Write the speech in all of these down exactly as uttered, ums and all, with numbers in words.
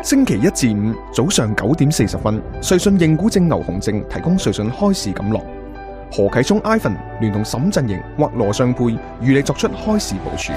星期一至五早上九點四十分，瑞信認股證牛熊證提供瑞信開市錦囊。何啟聰 Ivan 聯同沈振盈或羅尚佩與你作出開市部署。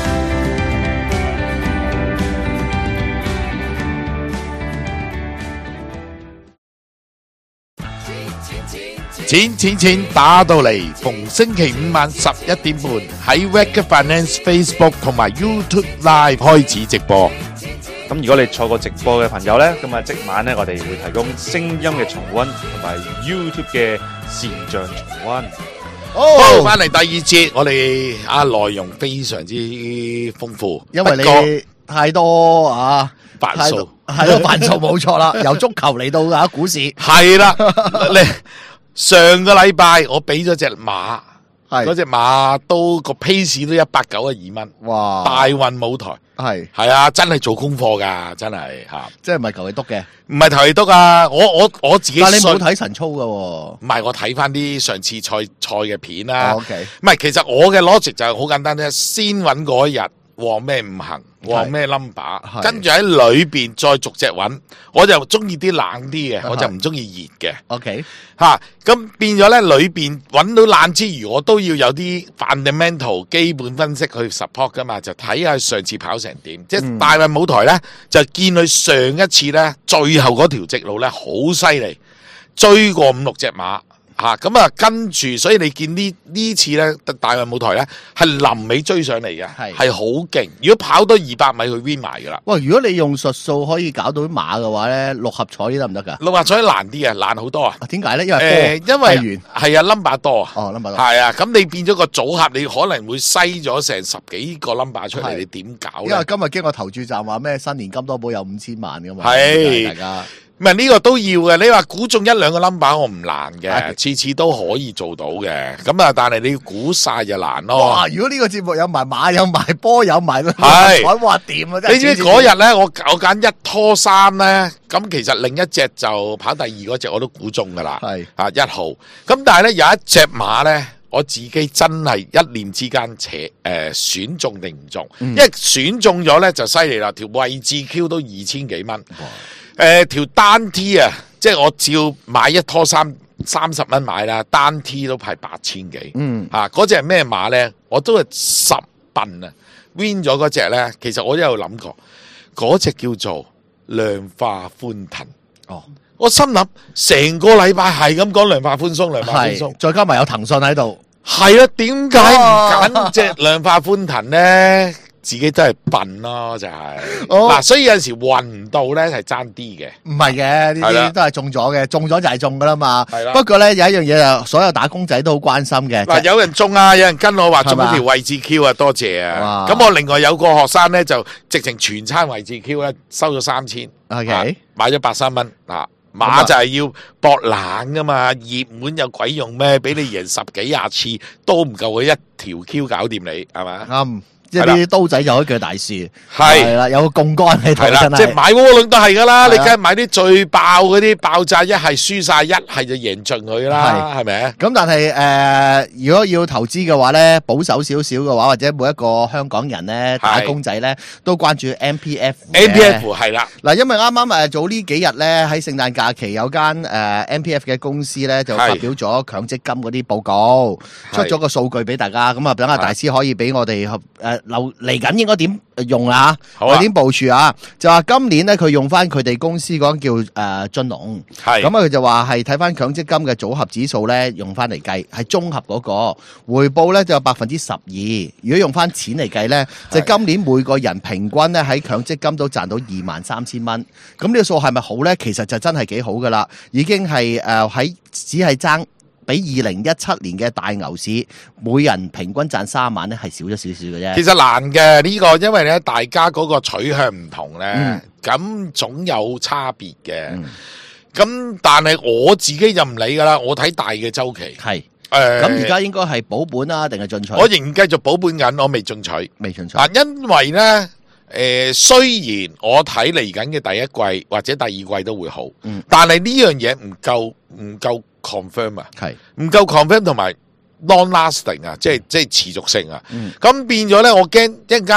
錢錢錢打到嚟，逢星期五晚十一點半喺 Wake Finance Facebook 同埋 YouTube Live 開始直播。 咁如果你錯過直播嘅朋友呢，咁啊即晚呢，我哋會提供聲音嘅重溫同埋 YouTube 嘅視像重溫。 好，翻嚟第二節，我哋啊內容非常之豐富， 因為你太多啊扮數， 係咯扮數冇錯啦，由足球嚟到啊股市， 係啦，你上個禮拜我俾咗隻馬。嗰隻馬都個 pace 都一百九十二蚊， 哇！ 大運舞台係係啊，真係做功課噶，真係吓， 即係唔係求其督嘅， 唔係求其督啊！我我我自己， 但係你冇睇晨操噶，唔係我睇翻啲上次賽賽嘅片啦。 O K， 唔係，其實我嘅 logic 就係好簡單啫，先揾嗰一日旺咩五行，旺咩 number， 跟住喺裏邊再逐隻揾。我就中意啲冷啲嘅，我就唔中意熱嘅。 O K， 吓咁變咗咧，裏邊揾到冷之餘，我都要有啲 fundamental 基本分析去 support 噶嘛，就睇下上次跑成點。即係大運舞台咧，就見佢上一次咧，最後嗰條直路咧好犀利，追過五六隻馬。吓咁啊，跟住，所以你見呢呢次咧，大運舞台咧係臨尾追上嚟嘅，係係好勁。如果跑多二百米，佢 win 埋噶啦。 喂，如果你用術數可以搞到馬嘅話咧，六合彩得唔得噶？ 六合彩難啲啊，難好多啊。 點解咧？因為誒、 呃，因為係啊 number 多啊。 哦 number 多。 係啊，咁你變咗個組合，你可能會篩咗成十幾個 number 出嚟，你點搞咧？ 因為今日經過投注站話咩新年金多寶有五千萬噶嘛。 係大家。 唔係呢個都要嘅，你話估中一兩個 number 我唔難嘅，次次都可以做到嘅。咁啊，但係你要估晒就難咯。 哇！如果呢個節目有埋馬有埋波有埋彩，哇掂啊！ 你知嗰日咧，我我揀一拖三咧，咁其實另一隻就跑第二嗰隻我都估中噶啦。係啊一號，咁但係咧有一隻馬咧，我自己真係一念之間扯誒選中定唔中，嗯、因為選中咗咧就犀利啦，條位置 Q 都二千幾蚊。誒、呃，條單 T 啊，即係我照買一拖三三十蚊買啦，單 T 都係八千幾。嗯，吓嗰隻係咩馬咧？我都係十笨啊 ，win 咗嗰隻咧。其實我都有諗過，嗰隻叫做量化寬騰。哦，我心諗成個禮拜係咁講量化寬鬆，量化寬鬆， 再加埋有騰訊喺度。 係啊，點解唔揀隻量化寬騰咧？自己都係笨咯，就係、是、嗱、oh. 啊，所以有陣時運唔到咧係爭啲嘅， 唔係嘅，呢啲都係中咗嘅，中咗就係中噶啦嘛。係啦，不過咧有一樣嘢就所有打工仔都好關心嘅。嗱、就是， 有人中啊，有人跟我話中咗條位置 Q 啊，多謝啊。咁我另外有個學生咧就直情全餐位置 Q 咧收咗三千，OK，、啊、買咗百三蚊嗱。馬就係要搏冷噶嘛，熱門有鬼用咩？俾你贏十幾廿次都唔夠佢一條 Q 搞掂你，係嘛？啱、嗯。 即係啲刀仔有一腳大樹， 係啦，有個槓桿喺度，真係。 即係買窩輪都係噶啦，你梗係買啲最爆嗰啲爆炸，一係輸晒，一係就贏盡佢啦，係咪啊？ 咁但係誒、呃，如果要投資嘅話咧，保守少少嘅話，或者每一個香港人咧，打工仔咧，都關注 M P F。M P F 係啦， 嗱，因為啱啱誒早呢幾日咧，喺聖誕假期有間誒 M P F 嘅公司咧，就發表咗強積金嗰啲報告，出咗個數據俾大家，咁啊，等阿大師可以俾我哋誒。呃留嚟緊應該點用啊？我點部署啊？就話今年咧，佢用翻佢哋公司嗰個叫誒俊龍，係咁啊，佢就話係睇翻強積金嘅組合指數咧，用翻嚟計係綜合嗰個回報咧就有百分之十二。如果用翻錢嚟計咧，就今年每個人平均咧喺強積金都賺到二萬三千蚊。咁呢個數係咪好咧？其實就真係幾好噶啦，已經係誒喺只係爭。比二零一七年嘅大牛市，每人平均賺三萬咧，係少咗少少嘅啫。 其實難嘅呢、這個，因為咧大家嗰個取向唔同咧，咁、嗯、總有差別嘅。咁、嗯、但係我自己就唔理噶啦，我睇大嘅周期。係誒， 咁而家應該係保本啊，定係進取？ 我仍然繼續保本緊，我未進取， 未進取。 啊，因為咧誒、呃，雖然我睇嚟緊嘅第一季或者第二季都會好，嗯、但係呢樣嘢唔夠，唔夠。confirm 啊，係唔夠 confirm 同埋 long lasting 啊，即係即係持續性啊。咁、嗯、變咗咧，我驚一陣間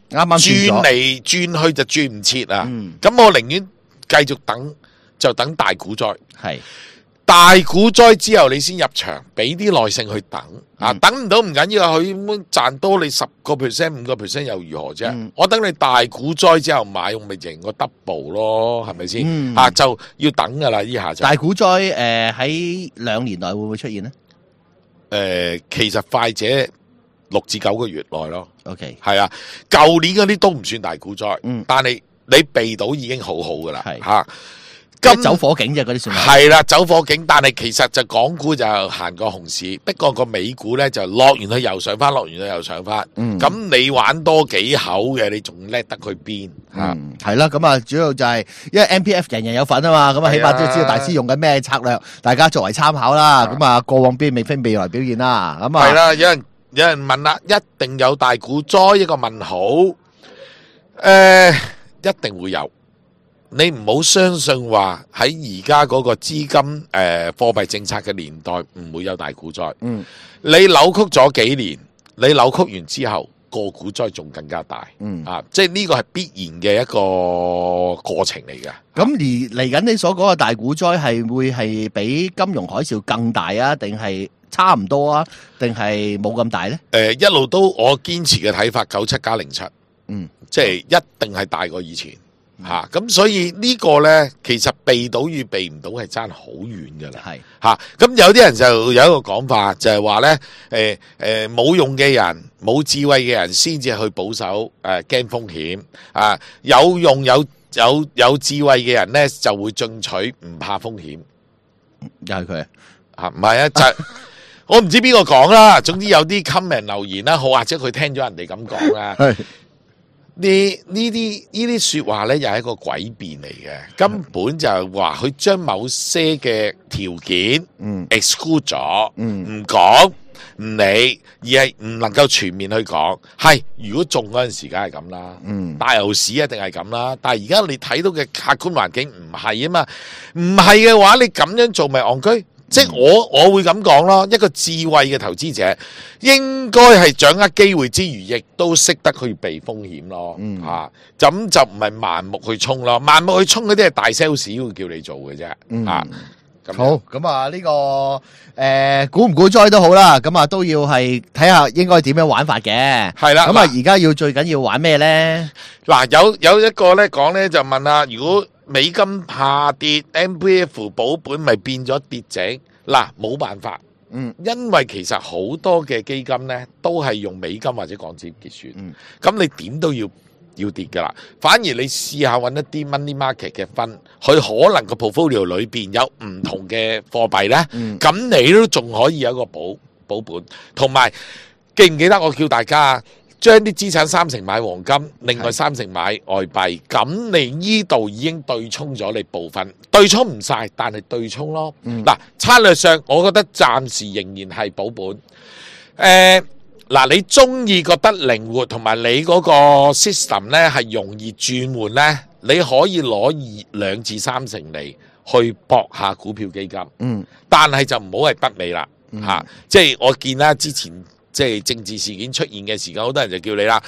啱啱轉嚟轉去就轉唔切啊！咁、 嗯、 我寧願繼續等，就等大股災。 係大股災之後，你先入場，俾啲耐性去等、嗯、啊！等唔到唔緊要，佢賺多你十個 percent、五個 percent 又如何啫？嗯、我等你大股災之後買，咪贏個 double 咯，係咪先？嗯、啊，就要等噶啦，呢下就大股災誒喺兩年內會唔會出現呢？ 誒、呃，其實快者六至九個月內咯。 OK， 係啊，舊年嗰啲都唔算大股災， 嗯、 但係你避到已經好好噶啦， 係吓。 咁走火警啫，嗰啲算係啦，走火警。但係其實就港股就行過熊市，不過個美股咧就落完去又上翻，落完去又上翻。咁、嗯、你玩多幾口嘅，你仲叻得去邊？ 嗯，係啦。咁啊，主要就係因為 M P F 人人有份啊嘛，咁啊，起碼都要知道大師用緊咩策略，大家作為參考啦。咁啊，過往邊未非未來表現啦。咁啊， 係啦。有人有人問啦，一定有大股災一個問號？誒、呃，一定會有。你唔好相信話喺而家嗰個資金誒貨幣政策嘅年代唔會有大股災。嗯，你扭曲咗幾年，你扭曲完之後個股災仲更加大。嗯啊，即係呢個係必然嘅一個過程嚟嘅。咁而嚟緊你所講嘅大股災係會係比金融海嘯更大啊？定係差唔多啊？定係冇咁大呢？ 誒、呃，一路都我堅持嘅睇法，九七加零七， 嗯， 即係一定係大過以前。吓、嗯，咁、啊、所以呢個咧，其實避到與避唔到係爭好遠噶啦。係吓，咁有啲人就有一個講法，就係話咧，誒、呃、誒，冇、呃、用嘅人、冇智慧嘅人先至去保守，誒、呃、驚風險啊，有用有有有智慧嘅人咧就會進取，唔怕風險。 又係佢啊？唔係啊，就我唔知邊個講啦。總之有啲 comment 留言啦，好或者佢聽咗人哋咁講啦。呢呢啲呢啲說話咧，又係一個詭辯嚟嘅，根本就係話佢將某些嘅條件嗯 exclude 咗，嗯唔講唔理，而係唔能夠全面去講。係如果中嗰陣時，梗係咁啦，嗯大牛市一定係咁啦。但係而家你睇到嘅客觀環境唔係啊嘛，唔係嘅話，你咁樣做咪戇居？即係我我會咁講咯，一個智慧嘅投資者應該係掌握機會之餘，亦都識得去避風險咯。嗯，吓咁就唔係盲目去衝咯，盲目去衝嗰啲係大 sales 會叫你做嘅啫。嗯，啊， 好咁啊，呢個誒股唔股災都好啦，咁啊都要係睇下應該點樣玩法嘅。係啦，咁啊而家要最緊要玩咩咧？ 嗱，有有一個咧講咧就問啦，如果美金下跌 ，M P F 保本咪變咗跌值？嗱，冇辦法，嗯，因為其實好多嘅基金咧都係用美金或者港紙結算，嗯，咁你點都要要跌噶啦。反而你試下揾一啲 money market 嘅分，佢可能個 portfolio 裏邊有唔同嘅貨幣咧，咁、嗯、你都仲可以有一個保保本。同埋記唔記得我叫大家將啲資產三成買黃金，另外三成買外幣，咁你呢度已經對沖咗你部分，對沖唔晒，但係對沖咯。嗱、嗯，策略上我覺得暫時仍然係保本。誒、呃，嗱，你中意覺得靈活，同埋你嗰個 system 咧係容易轉換咧，你可以攞二兩至三成嚟去搏下股票基金。嗯，但係就唔好係北美啦，吓、嗯啊，即係我見啦之前。即係政治事件出現嘅時間，好多人就叫你啦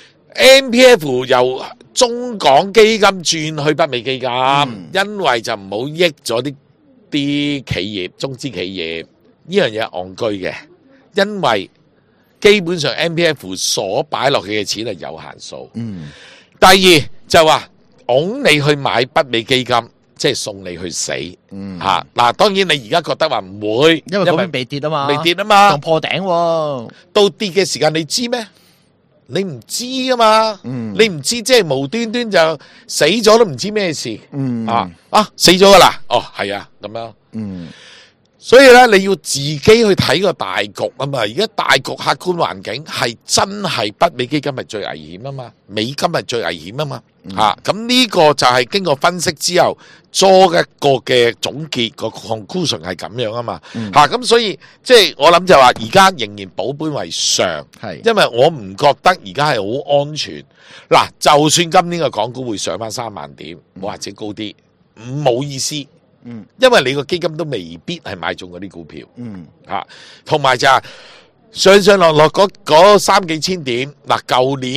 ，M P F 由中港基金轉去北美基金，嗯、因為就唔好益咗啲啲企業、中資企業呢樣嘢戇居嘅，因為基本上 M P F 所擺落去嘅錢係有限數。嗯，第二就話拱你去買北美基金。即係送你去死，嗯吓嗱、啊，當然你而家覺得話唔會， 因為嗰邊未跌啊嘛， 未跌啊嘛， 仲破頂、啊， 到跌嘅時間你知咩？你唔知啊嘛，嗯、你唔知即係無端端就死咗都唔知咩事，嗯啊啊死咗噶啦，哦係啊咁樣，嗯。所以咧，你要自己去睇個大局啊嘛！而家大局客觀環境係真係北美基金係最危險啊嘛，美金係最危險啊嘛，吓咁呢個就係經過分析之後做一個嘅總結個 conclusion 係咁樣啊嘛，吓咁、嗯啊、所以即係我諗就話而家仍然保本為上，係因為我唔覺得而家係好安全。嗱，就算今年嘅港股會上翻三萬點，或者高啲，冇意思。嗯，因為你個基金都未必係買中嗰啲股票，嗯，吓，同埋就係上上落落嗰嗰三幾千點，嗱，舊年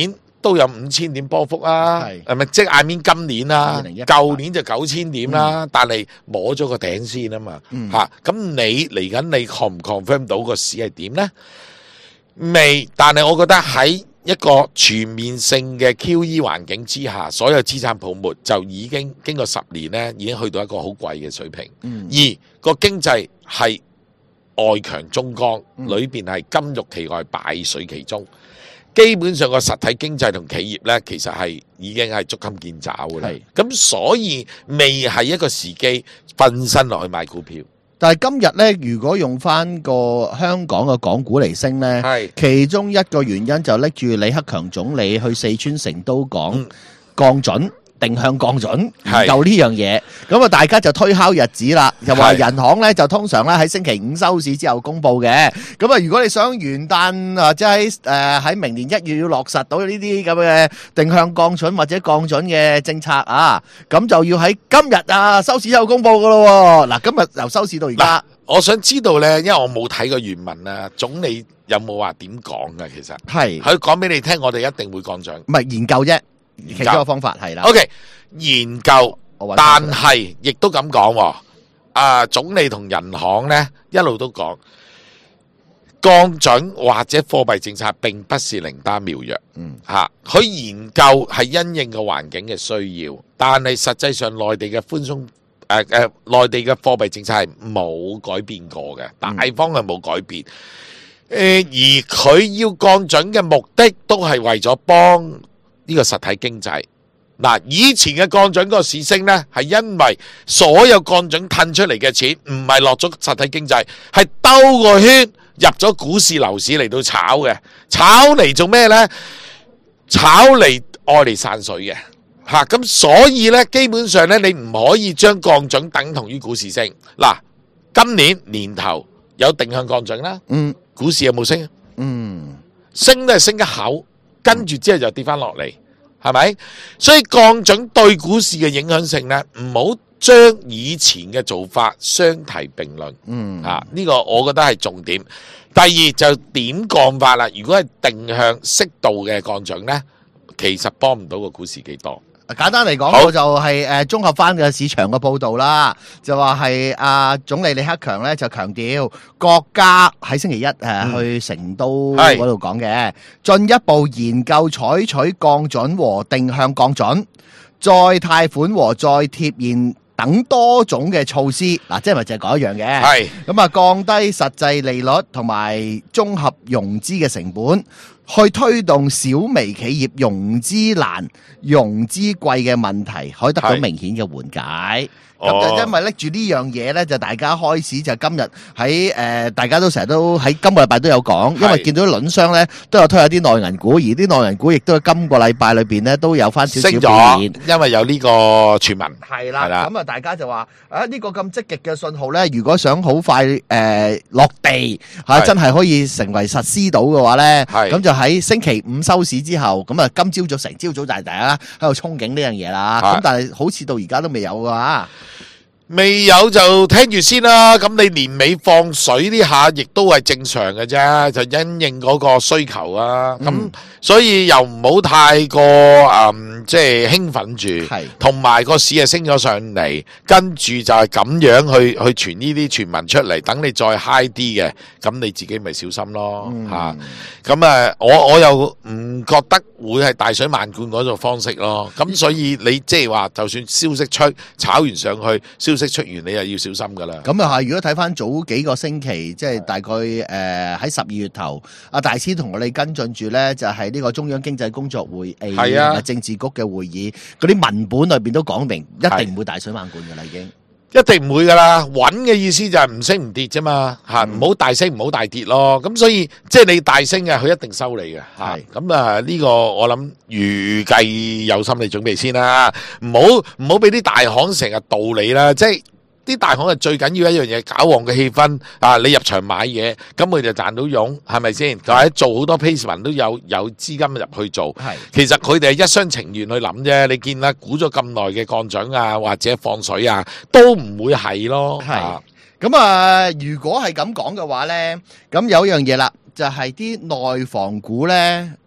都有五千點波幅啊，係咪？即係 I mean 今年啦，舊年就九千點啦，嗯、但係摸咗個頂先啊嘛，嚇、嗯！咁、啊、你嚟緊你 confirm 唔 confirm 到個市係點咧？未，但係我覺得喺一個全面性嘅 Q E 環境之下，所有資產泡沫就已經經過十年咧，已經去到一個好貴嘅水平。嗯、而個經濟係外強中乾，裏邊係金玉其外，敗水其中。基本上個實體經濟同企業咧，其實係已經係捉襟見肘嘅啦。咁所以未係一個時機瞓身落去買股票。 但係今日咧，如果用翻個香港嘅港股嚟升咧，其中一個原因就拎住李克強總理去四川成都講降準。定向降準研究呢樣嘢，咁啊大家就推敲日子啦，又話人行咧就通常咧喺星期五收市之後公布嘅，咁啊如果你想元旦或者喺誒喺明年一月要落實到呢啲咁嘅定向降準或者降準嘅政策啊，咁就要喺今日啊收市之後公布噶咯。嗱，今日由收市到而家， 我想知道咧，因為我冇睇過原文啊，總理有冇話點講嘅？其實係佢講俾你聽，我哋一定會降準， 唔係研究啫。其中一個方法係啦 ，OK 研究，但係亦都咁講，啊總理同人行咧一路都講降準或者貨幣政策並不是靈丹妙藥，嗯吓，佢研究係因應個環境嘅需要，但係實際上內地嘅寬鬆誒誒內地嘅貨幣政策係冇改變過嘅，大方向冇改變，誒而佢要降準嘅目的都係為咗幫呢個實體經濟。嗱，以前嘅降準嗰個市升呢，係因為所有降準褪出嚟嘅錢唔係落咗實體經濟，係兜個圈入咗股市樓市嚟到炒嘅，炒嚟做咩呢？炒嚟愛嚟散水嘅吓，咁所以呢，基本上呢，你唔可以將降準等同於股市升。嗱，今年年頭有定向降準啦，嗯，股市有冇升？嗯，升都係升一口。跟住之後就跌翻落嚟，係咪？所以降準對股市嘅影響性呢，唔好將以前嘅做法相提並論。嗯，啊，呢個我覺得係重點。第二就點降法啦？如果係定向適度嘅降準呢，其實幫唔到個股市幾多。 簡單嚟講，我就係誒綜合翻嘅市場嘅報導啦，就話係阿總理李克強咧就強調，國家喺星期一誒去成都嗰度講嘅，進一步研究採取降準和定向降準、再貸款和再貼現等多種嘅措施。嗱，即係咪就係講一樣嘅？係咁啊，降低實際利率同埋綜合融資嘅成本，去推動小微企業融資難、融資貴嘅問題，可以得到明顯嘅緩解。咁就因為拎住呢樣嘢咧，就大家開始就今日喺誒，大家都成日都喺今個禮拜都有講，因為見到輪商咧都有推下啲內銀股，而啲內銀股亦都喺今個禮拜裏邊咧都有翻少少表現， 因為有呢個傳聞。 係啦，咁啊，大家就話啊，呢個咁積極嘅信號咧，如果想好快誒落地嚇，真係可以成為實施到嘅話咧，咁就喺星期五收市之後，咁啊今朝早成朝早就係大家喺度憧憬呢樣嘢啦。咁但係好似到而家都未有㗎。 未有就聽住先啦，咁你年尾放水呢下亦都係正常嘅啫，就因應嗰個需求啊，咁、嗯、所以又唔好太過誒，即係興奮住，同埋個市係升咗上嚟，跟住就係咁樣去去傳呢啲傳聞出嚟，等你再 high 啲嘅，咁你自己咪小心咯吓。咁啊，我我又唔覺得會係大水漫灌嗰種方式咯，咁所以你即係話，就算消息出炒完上去，消息出完你又要小心噶啦。 咁又係，如果睇翻早幾個星期，即係大概誒喺十二月頭，阿大師同我哋跟進住咧，就係呢個中央經濟工作會議、係啊、政治局嘅會議，嗰啲文本裏邊都講明，一定唔會大水漫灌噶啦，已經。 一定唔會噶啦，穩嘅意思就係唔升唔跌啫嘛，吓，唔好大升唔好大跌咯。咁所以即係你大升嘅，佢一定收你嘅。係咁啊，呢個我諗預計有心理準備先啦，唔好唔好俾啲大行成日導你啦，即係。啲大行係最緊要一樣嘢，搞旺嘅氣氛啊！你入場買嘢，咁佢就賺到佣，係咪先？或者做好多 placement 都有有資金入去做。係，其實佢哋係一廂情願去諗啫。你見啦，估咗咁耐嘅降準啊，或者放水啊，都唔會係咯。係。 咁啊，如果係咁講嘅話咧，咁有一樣嘢啦，就係啲內房股咧。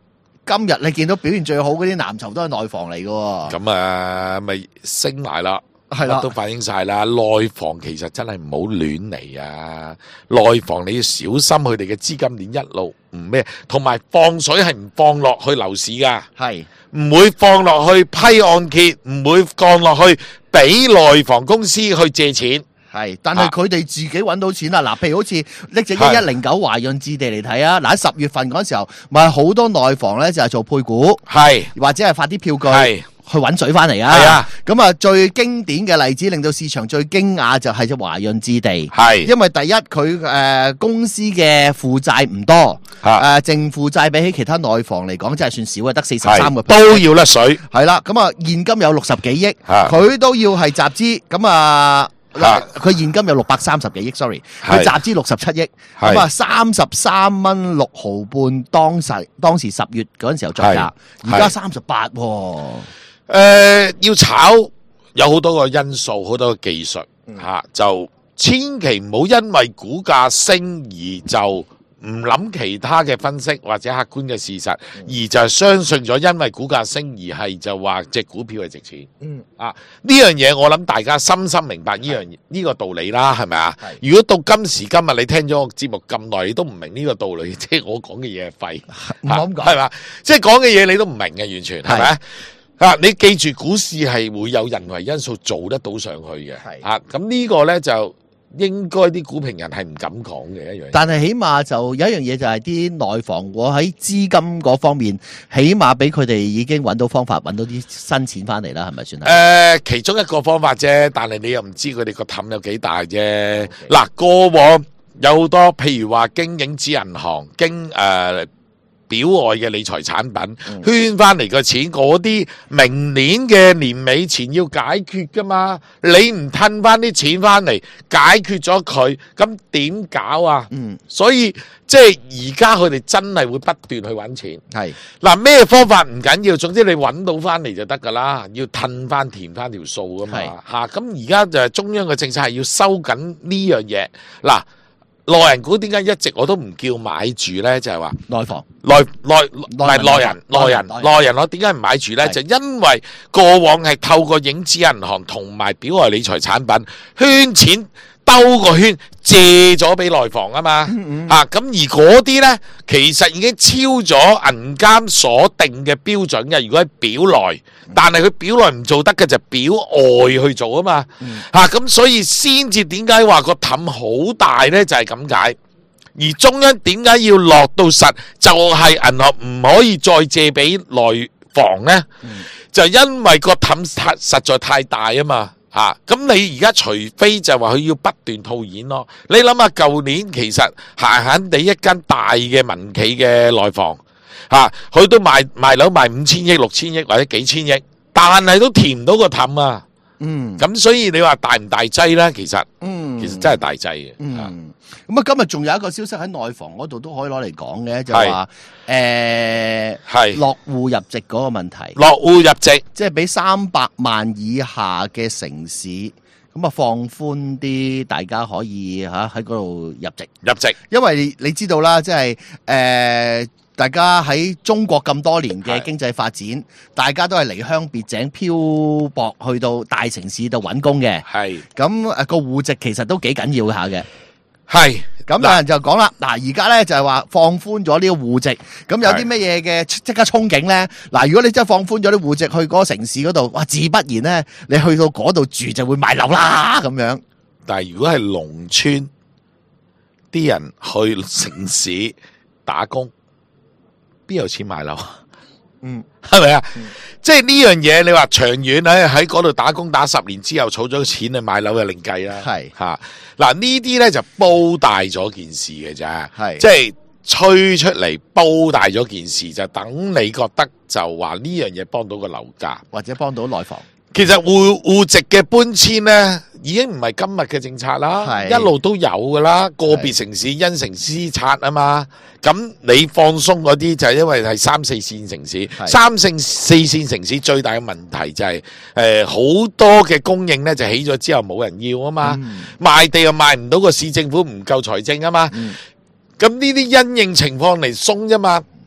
今日你見到表現最好嗰啲藍籌都係內房嚟嘅喎。 咁啊，咪升埋啦。 係啦， 都反映晒啦。內房其實真係唔好亂嚟啊！內房你要小心佢哋嘅資金鏈一路唔咩，同埋放水係唔放落去樓市噶， 係唔會放落去批按揭，唔會降落去俾內房公司去借錢。 係，但係佢哋自己揾到錢啦。嗱，譬如好似拎隻一一零九華潤置地嚟睇啊，嗱喺十月份嗰時候，咪好多內房咧就係做配股， 係或者係發啲票據。 係。 去揾水翻嚟啊！ 係啊， 咁啊最經典嘅例子，令到市場最驚訝就係隻華潤置地， 係因為第一佢誒、呃、公司嘅負債唔多，誒、呃、淨負債比起其他內房嚟講真係算少嘅，得四十三個 percent 都要甩水， 係啦，咁啊現金有六十幾億，佢都要係集資，咁啊佢現金有六百三十幾億 ，sorry， 佢集資六十七億，咁啊三十三蚊六毫半，當時當時十月嗰陣時候作價，而家三十八喎。 誒、呃，要炒有好多個因素，好多個技術吓、嗯啊，就千祈唔好因為股價升而就唔諗其他嘅分析或者客觀嘅事實，嗯、而就係相信咗因為股價升而係就話隻股票係值錢。嗯，啊呢樣嘢我諗大家深深明白呢樣呢個道理啦，係咪啊？如果到今時今日你聽咗個節目咁耐，你都唔明呢個道理，即係我講嘅嘢係廢， 唔好咁講， 係嘛？即係講嘅嘢你都唔明嘅，完全係咪？啊！你記住，股市係會有人為因素做得到上去嘅，啊！咁呢個咧就應該啲股評人係唔敢講嘅一樣。但係起碼就有一樣嘢就係啲內房，我喺資金嗰方面，起碼俾佢哋已經揾到方法，揾到啲新錢翻嚟啦，係咪算係？誒、 呃，其中一個方法啫，但係你又唔知佢哋個氹有幾大啫。嗱、okay. 過往有好多，譬如話經影子銀行，經誒。呃表外嘅理財產品圈翻嚟嘅錢，嗰啲明年嘅年尾前要解決噶嘛？你唔褪翻啲錢翻嚟解決咗佢，咁點搞啊？嗯，所以即係而家佢哋真係會不斷去揾錢。係嗱，咩方法唔緊要，總之你揾到翻嚟就得噶啦。要褪翻填翻條數噶嘛。吓，咁而家就係中央嘅政策係要收緊呢樣嘢嗱。內人股點解一直我都唔叫買住咧？就係話內房、內內唔係內人、內人、內人，我點解唔買住咧？就因為過往係透過影子銀行同埋表外理財產品圈錢兜個圈借咗俾內房啊嘛，嗯嗯啊咁而嗰啲咧其實已經超咗銀監所定嘅標準嘅。如果喺表內，但係佢表內唔做得嘅就表外去做啊嘛，嗯、啊咁所以先至點解話個氹好大咧？就係咁解。而中央點解要落到實，就係、是、銀行唔可以再借俾內房咧、嗯？就因為個氹實在太大啊嘛。啊！咁你而家除非就話佢要不斷套現咯。你諗下，舊年其實閒閒地一間大嘅民企嘅內房，嚇佢都賣賣樓賣五千億、六千億或者幾千億，但係都填唔到個氹啊！嗯，咁所以你話大唔大劑咧？其實，嗯，其實真係大劑嘅。 嗯，咁啊，今日仲有一個消息喺內房嗰度都可以攞嚟講嘅，就係話誒係落戶入籍嗰個問題。 落戶入籍， 即係俾三百萬以下嘅城市，咁啊放寬啲，大家可以嚇喺嗰度入籍。 入籍， 因為你知道啦，即係誒。呃大家喺中國咁多年嘅經濟發展，大家都係離鄉別井漂泊去到大城市度揾工嘅。係咁誒個戶籍其實都幾緊要下嘅。係咁有人就講啦，嗱而家咧就係話放寬咗呢個戶籍，咁有啲乜嘢嘅即刻憧憬咧？嗱，如果你真係放寬咗啲戶籍去嗰個城市嗰度，哇自不然咧，你去到嗰度住就會買樓啦咁樣。 但係如果係農村啲人去城市打工，邊有錢買樓？嗯，係咪啊？即係呢樣嘢，你話長遠喺喺嗰度打工打十年之後，儲咗錢去買樓就另計啦。係吓，嗱呢啲咧就煲大咗件事嘅咋。係即係吹出嚟煲大咗件事，就等你覺得就話呢樣嘢幫到個樓價， 或者幫到內房。 其實戶戶籍嘅搬遷咧，已經唔係今日嘅政策啦，一路都有噶啦。個別城市因城施策啊嘛，咁你放鬆嗰啲就係因為係三四線城市，三四四線城市最大嘅問題就係誒好多嘅供應咧就起咗之後冇人要啊嘛，嗯、賣地又賣唔到，個市政府唔夠財政啊嘛，咁呢啲因應情況嚟鬆啫嘛。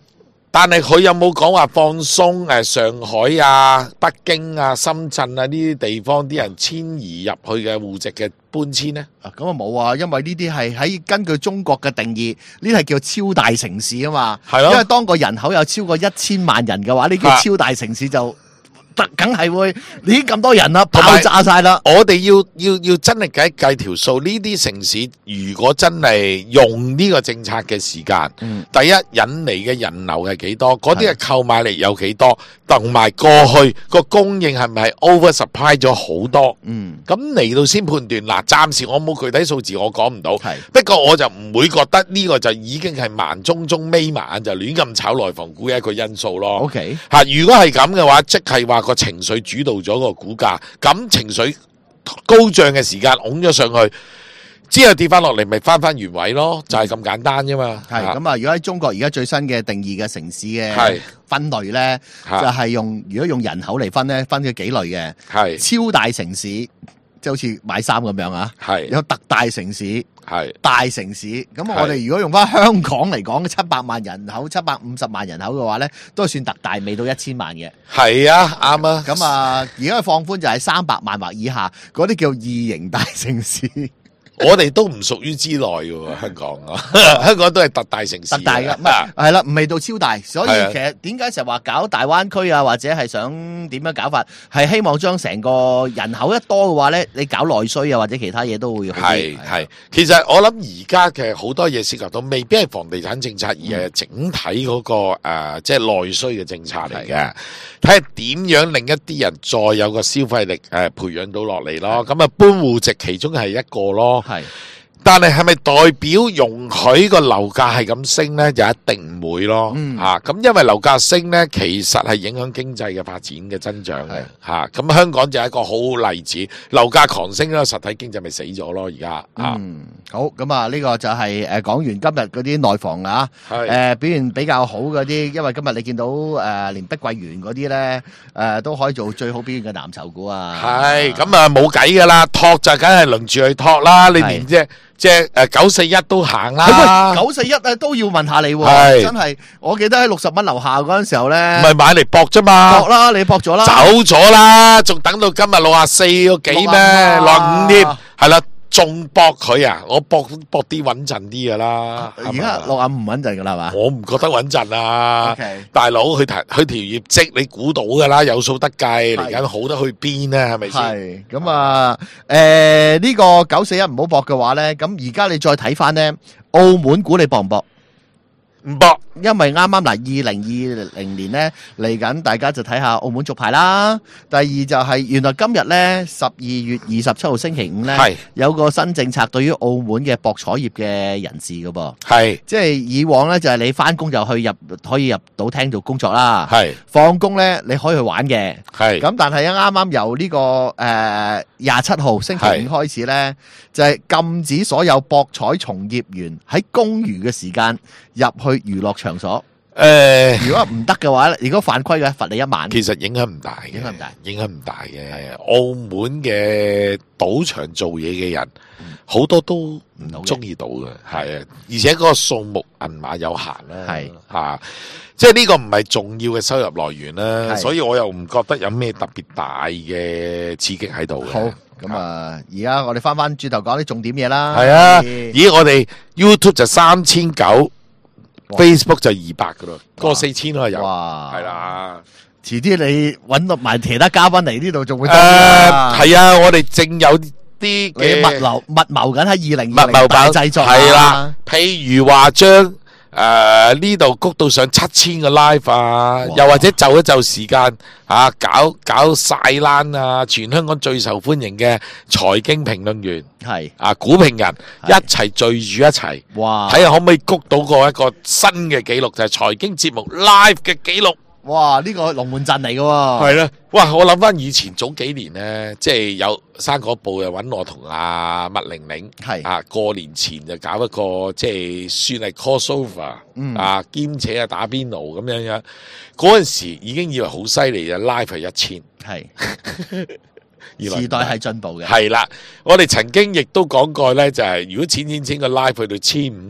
但係佢有冇講話放鬆？誒，上海啊、北京啊、深圳啊呢啲地方啲人遷移入去嘅戶籍嘅搬遷呢？ 啊，咁啊冇啊，因為呢啲係喺根據中國嘅定義，呢係叫超大城市啊嘛。 係咯， 因為當個人口有超過一千萬人嘅話，呢叫超大城市就。梗係會，已經咁多人啦，爆炸晒啦。 我哋要要要真係計計條數，呢啲城市如果真係用呢個政策嘅時間， 嗯、 第一引嚟嘅人流係幾多？嗰啲嘅購買力有幾多？同埋過去個供應係咪 over supply 咗好多？ 嗯， 咁嚟到先判斷。嗱，暫時我冇具體數字，我講唔到。 係， 不過我就唔會覺得呢個就已經係盲中中眯埋眼就亂咁炒內房股嘅一個因素咯。 OK， 嚇，如果係咁嘅話，即係話個情緒主導咗個股價，咁情緒高漲嘅時間拱咗上去，之後跌翻落嚟，咪翻翻原位咯，就係咁簡單啫嘛。 係咁啊！如果喺中國而家最新嘅定義嘅城市嘅分類咧，就係用如果用人口嚟分咧，分咗幾類嘅。係超大城市，即係好似買衫咁樣啊。係有特大城市，係大城市。咁我哋如果用翻香港嚟講，七百萬人口、七百五十萬人口嘅話咧，都係算特大，未到一千萬嘅。 係啊，啱啊。 咁啊，而家嘅放寬就係三百萬或以下，嗰啲叫異型大城市。 我哋都唔屬於之內嘅喎，香港啊，香港都係特大城市。特大嘅，唔係係啦，唔係到超大，所以其實點解成日話搞大灣區啊，或者係想點樣搞法，係希望將成個人口一多嘅話咧，你搞內需啊，或者其他嘢都會好啲。 係係，其實我諗而家嘅好多嘢涉及到，未必係房地產政策，而係整體嗰個誒，即係內需嘅政策嚟嘅。睇下點樣令一啲人再有個消費力誒，培養到落嚟咯。咁啊，搬戶籍其中係一個咯。係，但係係咪代表容許個樓價係咁升呢？就一定唔會咯。嗯，吓咁，因為樓價升呢，其實係影響經濟嘅發展嘅增長嘅。吓咁，香港就係一個好好例子，樓價狂升咧，實體經濟咪死咗咯。而家嗯，好咁啊，呢個就係誒講完今日嗰啲內房啊，誒表現比較好嗰啲，因為今日你見到誒連碧桂園嗰啲咧誒都可以做最好表現嘅藍籌股啊。係咁啊，冇計噶啦，托就梗係輪住去托啦。你連即即誒九四一都行啦，九四一啊都要問下你，真係我記得喺六十蚊樓下嗰陣時候咧， 唔係買嚟搏啫嘛， 搏啦，你搏咗啦， 走咗啦，仲等到今日六啊四個幾咩，六五添，係啦。仲搏佢啊！我搏搏啲穩陣啲噶啦。 而家六啊五唔穩陣噶啦，係嘛？ 我唔覺得穩陣啊！ Okay. 大佬佢睇佢條業績，你估到噶啦，有數得計，嚟緊好得去邊咧？係咪先？ 係咁啊！誒、呃，呢、這個九四一唔好搏嘅話咧，咁而家你再睇翻咧，澳門股你搏唔搏？ 唔搏， 因為啱啱嗱，二零二零年咧嚟緊，大家就睇下澳門續牌啦。第二就係原來今日咧十二月二十七號星期五咧，有個新政策對於澳門嘅博彩業嘅人士噶噃，係即係以往咧就係你翻工就去入可以入到廳做工作啦，係放工咧你可以去玩嘅，係咁但係啱啱由呢個誒廿七號星期五開始咧，就係禁止所有博彩從業員喺公餘嘅時間入去娛樂場所。誒、呃，如果唔得嘅話，如果犯規嘅，罰你一萬。 其實影響唔大嘅，影響唔大，影響唔大嘅。澳門嘅賭場做嘢嘅人，好、嗯、多都唔中意賭嘅，係啊，而且嗰個數目銀碼有限啦，係吓，即係呢個唔係重要嘅收入來源啦，所以我又唔覺得有咩特別大嘅刺激喺度嘅。好。 咁啊，而家我哋翻翻轉頭講啲重點嘢啦。 係啊，咦，我哋 YouTube 就三千九，Facebook 就二百噶咯，過四千都係有。哇，係啦， 遲啲你搵到埋其他嘉賓嚟呢度，仲會誒， 係啊，我哋正有啲嘅密謀密謀緊喺二零二零大製作係啦，譬如話將。誒，呢度谷到上七千個 live 啊，又或者就一就時間啊，搞搞晒欄啊，全香港最受歡迎嘅財經評論員係啊，股評人一齊聚住一齊，哇！睇下可唔可以谷到個一個新嘅紀錄，就係財經節目 live 嘅紀錄。 哇！呢個龍門陣嚟嘅喎， 係啦。哇！我諗翻以前早幾年咧，即係有生果報又揾我同阿麥玲玲，係啊，過年前就搞一個即係算係 crossover，嗯啊，兼且啊打邊爐咁樣樣。嗰陣時已經以為好犀利嘅 live 係一千，係時代係進步嘅。係啦，我哋曾經亦都講過咧，就係如果錢錢錢個 live 去到千五咧。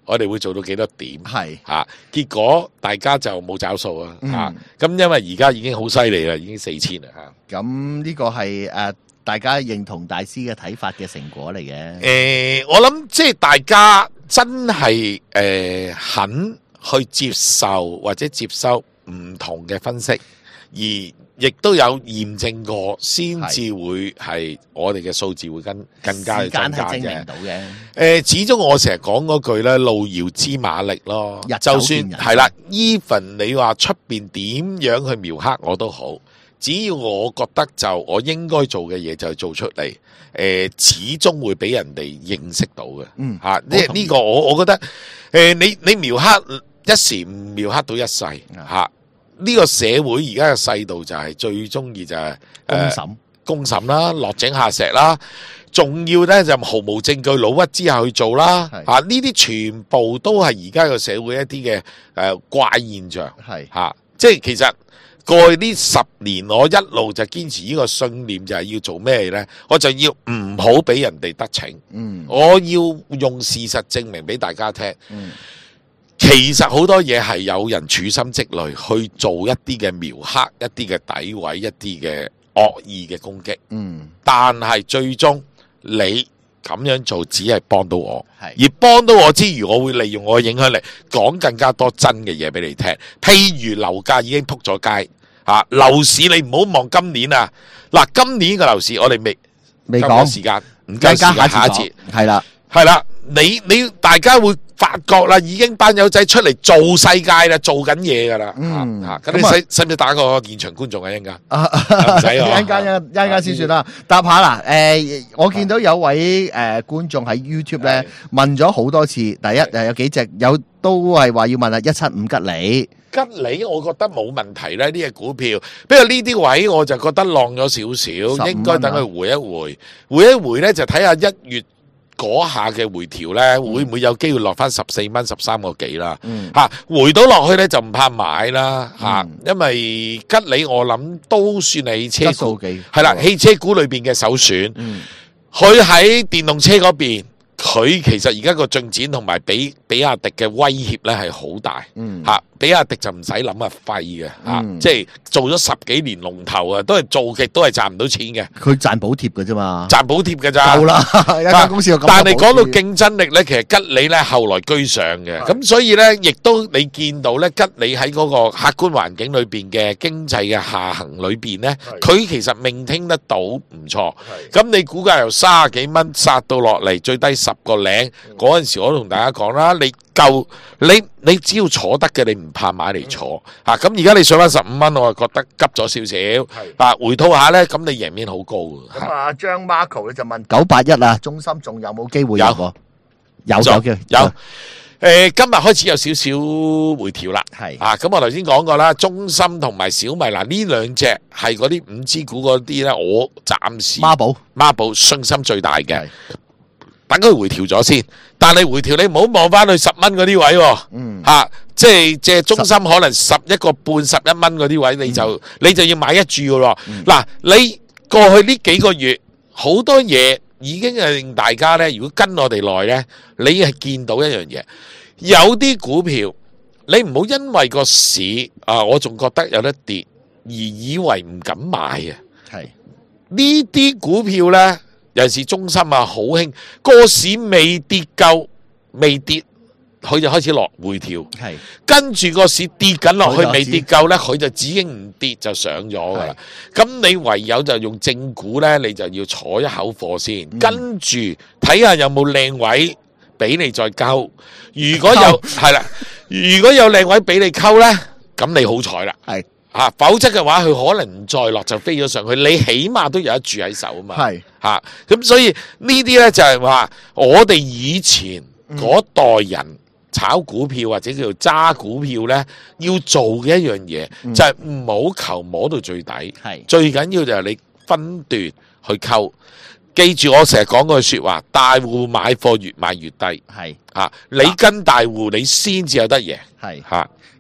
我哋會做到幾多點？ 係嚇，結果大家就冇找數啊！ 嗯嚇，咁因為而家已經好犀利啦，已經四千啦嚇。 咁呢個係誒大家認同大師嘅睇法嘅成果嚟嘅。 誒，我諗即係大家真係誒肯去接受或者接收唔同嘅分析，而亦都有驗證過，先至會係我哋嘅數字會更更加去增加嘅。 時間係證明到嘅。 誒，始終我成日講嗰句咧，路遙知馬力咯。 日久就算見人心係啦，even 你話出邊點樣去描黑我都好，只要我覺得就我應該做嘅嘢就係做出嚟，誒，始終會俾人哋認識到嘅。 嗯， 嚇，即係呢個我我覺得，誒，你你描黑一時唔描黑到一世嚇。呢個社會而家嘅世道就係最中意就係公審公審啦，落井下石啦，仲要咧就毫無證據老屈之下去做啦。啊，呢啲全部都係而家個社會一啲嘅誒怪現象。 係嚇、啊，即係其實過去呢十年我一路就堅持呢個信念，就係要做咩咧？我就要唔好俾人哋得逞。 嗯， 我要用事實證明俾大家聽。 嗯。 其實好多嘢係有人處心積慮去做一啲嘅描黑、一啲嘅詆毀、一啲嘅惡意嘅攻擊。 嗯， 但係最終你咁樣做只係幫到我， 係而幫到我之餘，我會利用我嘅影響力講更加多真嘅嘢俾你聽。譬如樓價已經撲咗街，啊樓市你唔好望今年啊，嗱今年嘅樓市我哋未未講時間，唔夠時間下一節係啦， 係啦，你你大家會發覺啦，已經班友仔出嚟做世界啦，做緊嘢噶啦。 嗯， 嚇咁你使使唔使打個現場觀眾啊？一陣間唔使啊一陣間一陣間先算啦。答下啦，誒，我見到有位誒觀眾喺 YouTube 咧問咗好多次，第一誒有幾隻有都係話要問啊，一七五吉利。 吉利我覺得冇問題咧，呢隻股票，不過呢啲位我就覺得浪咗少少，應該等佢回一回，回一回咧就睇下一月嗰下嘅回調咧，會唔會有機會落翻十四蚊、十三個幾啦？嚇，回到落去咧就唔怕買啦嚇，因為吉利我諗都算係汽車股，係啦，汽車股裏邊嘅首選。佢喺電動車嗰邊。佢其實而家個進展同埋比比亞迪嘅威脅咧係好大，嚇、嗯啊、比亞迪就唔使諗啊廢嘅嚇，即係做咗十幾年龍頭啊，都係做極都係賺唔到錢嘅。 佢賺補貼嘅啫嘛， 賺補貼嘅咋， 夠啦一間公司有咁多補貼。 但係講到競爭力咧，其實吉利咧後來居上嘅，咁所以咧亦都你見到咧吉利喺嗰個客觀環境裏邊嘅經濟嘅下行裏邊咧，佢其實命聽得到唔錯。咁你估價由三十幾蚊殺到落嚟最低十個零嗰陣時，我都同大家講啦，你夠你你只要坐得嘅，你唔怕買嚟坐嚇。咁而家你上翻十五蚊，我就覺得急咗少少。啊，回吐下咧，咁你贏面好高嘅。 咁啊，張 Marco 咧就問九八一啊，中心仲有冇機會入？有有有嘅有。誒、呃，今日開始有少少回調啦。係啊，咁我頭先講過啦，中心同埋小米嗱呢兩隻係嗰啲五 G 股嗰啲咧，我暫時孖寶孖寶信心最大嘅。等佢回調咗先，但係回調你唔好望翻去十蚊嗰啲位喎，嗯，吓、啊，即係即係中心可能十一個半、十一蚊嗰啲位，你就、嗯、你就要買一注噶咯。嗱、嗯，你過去呢幾個月好多嘢已經係令大家咧，如果跟我哋耐咧，你係見到一樣嘢，有啲股票你唔好因為個市啊，我仲覺得有得跌而以為唔敢買啊。係呢啲股票咧。尤其是中心啊，好興個市未跌夠，未跌，佢就開始落回調。係跟住個市跌緊落去，未跌夠咧，佢就已經唔跌就上咗噶啦。咁你唯有就用正股咧，你就要坐一口貨先，嗯、跟住睇下有冇靚位俾你再溝。如果有係啦，如果有靚位俾你溝咧，咁你好彩啦。係。啊，否則嘅話，佢可能唔再落就飛咗上去，你起碼都有一注喺手啊嘛。係嚇，咁所以呢啲咧就係話，我哋以前嗰代人炒股票或者叫做揸股票咧，要做嘅一樣嘢、嗯、就係唔好求摸到最底。係最緊要就係你分段去溝。記住我成日講嗰句説話，大戶買貨越買越低。係啊，你跟大戶你先至有得贏。係嚇。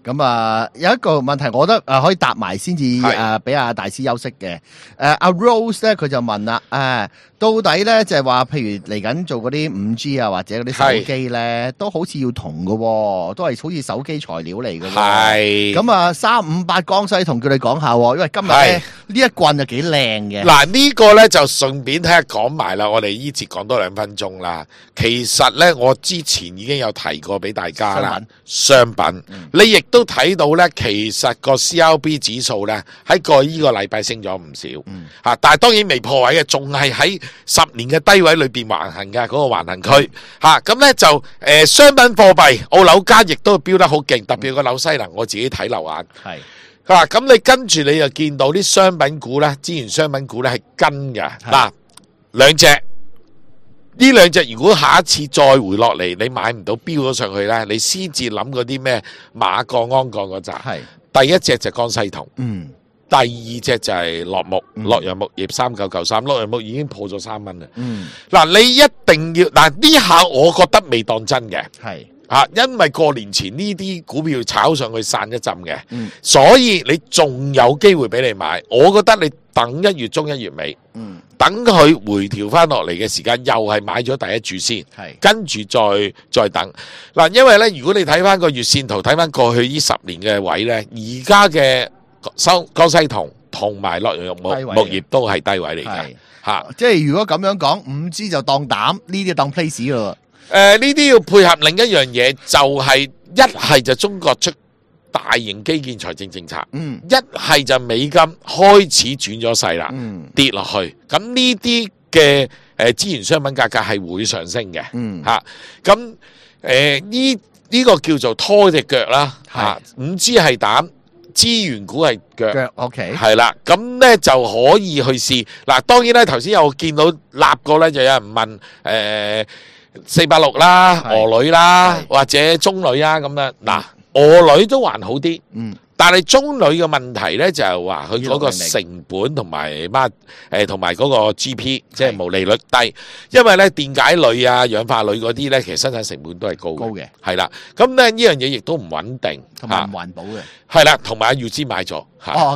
咁啊，有一個問題，我覺得誒可以答埋先至誒，俾阿大師休息嘅。誒阿 Rose 咧，佢就問啦，誒到底咧就係話，譬如嚟緊做嗰啲五 G 啊，或者嗰啲手機咧，都好似要銅嘅，都係好似手機材料嚟嘅。係咁啊，三五八江西銅叫你講下，因為今日咧呢一棍就幾靚嘅。嗱呢個咧就順便睇下講埋啦，我哋呢節講多兩分鐘啦。其實咧，我之前已經有提過俾大家啦，商品，嗯、你亦都睇到咧，其實個 C R B 指數咧喺過呢個禮拜升咗唔少，嗯、啊，但係當然未破位嘅，仲係喺十年嘅低位裏邊橫行嘅嗰、那個橫行區，吓咁咧就誒、呃、商品貨幣澳紐加亦都飆得好勁，特別個紐西蘭，我自己睇漏眼，係、嗯，啊，咁你跟住你就見到啲商品股咧，資源商品股咧係跟嘅，嗱兩隻。呢兩隻如果下一次再回落嚟，你買唔到飆咗上去咧，你先至諗嗰啲咩馬鋼、鞍鋼嗰扎。係第一隻就江西銅，嗯，第二隻就係洛鉬、洛陽鉬業三九九三，洛陽鉬已經破咗三蚊啦。嗯，嗱你一定要嗱呢下，我覺得未當真嘅，係啊，因為過年前呢啲股票炒上去散一陣嘅，嗯，所以你仲有機會俾你買。我覺得你等一月中一月尾，嗯。等佢回調翻落嚟嘅時間，又係買咗第一注先，跟住再再等嗱。因為咧，如果你睇翻個月線圖，睇翻過去呢十年嘅位咧，而家嘅收江西銅同埋洛陽鉬鉬業都係低位嚟嘅嚇。即係如果咁樣講，五 G 就當膽，呢啲當 place 咯。誒，呢啲要配合另一樣嘢，就係一係就中國出大型基建財政政策，嗯，一係就美金開始轉咗勢啦，嗯，跌落去，咁呢啲嘅誒資源商品價格係會上升嘅，嗯，吓，咁誒呢呢個叫做拖隻腳啦，吓，五 G 係膽，資源股係腳 ，OK， 係啦，咁咧就可以去試，嗱，當然咧頭先有見到立過咧，就有人問誒四百六啦，俄女啦，或者中女啊咁樣，嗱。俄女都還好啲，嗯，但係中女嘅問題咧就係話佢嗰個成本同埋乜誒同埋嗰個 G P 即係毛利率低，因為咧電解鋁啊、氧化鋁嗰啲咧，其實生產成本都係高高嘅，係啦，咁咧呢樣嘢亦都唔穩定，同埋唔環保嘅，係啦，同埋 U G 買咗，哦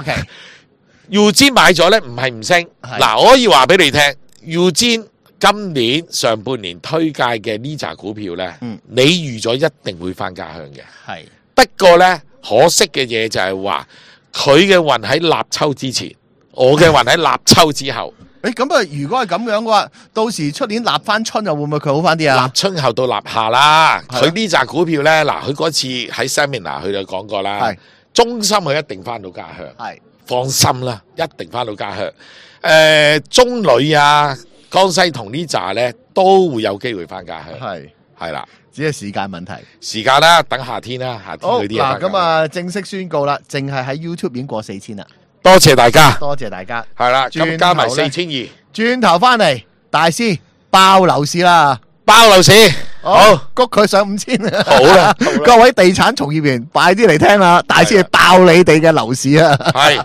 OK，U G 買咗咧唔係唔升，嗱我可以話俾你聽 ，U G 今年上半年推介嘅呢扎股票咧，嗯，你預咗一定會翻家鄉嘅，係。不過咧，可惜嘅嘢就係話，佢嘅運喺立秋之前，我嘅運喺立秋之後。誒，咁啊，如果係咁樣嘅話，到時出年立翻春又會唔會佢好翻啲啊？立春後到立夏啦，佢呢扎股票咧，嗱，佢嗰次喺 seminar 佢就講過啦，係中芯佢一定翻到家鄉，係放心啦，一定翻到家鄉。誒、呃，中鋁啊，江西銅呢扎咧都會有機會翻家鄉，係係啦。只係時間問題，時間啦，等夏天啦，夏天嗰啲啊。嗱，咁啊，正式宣告啦，淨係喺 YouTube 已經過四千啦。多謝大家，多謝大家，係啦，咁加埋四千二，轉頭翻嚟，大師爆樓市啦，爆樓市，好，谷佢上五千，好啦，各位地產從業員，快啲嚟聽啦，大師係爆你哋嘅樓市啊，係。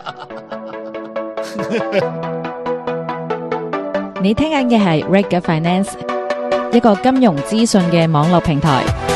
你聽緊嘅係 Reg Finance。一個金融資訊嘅網絡平台。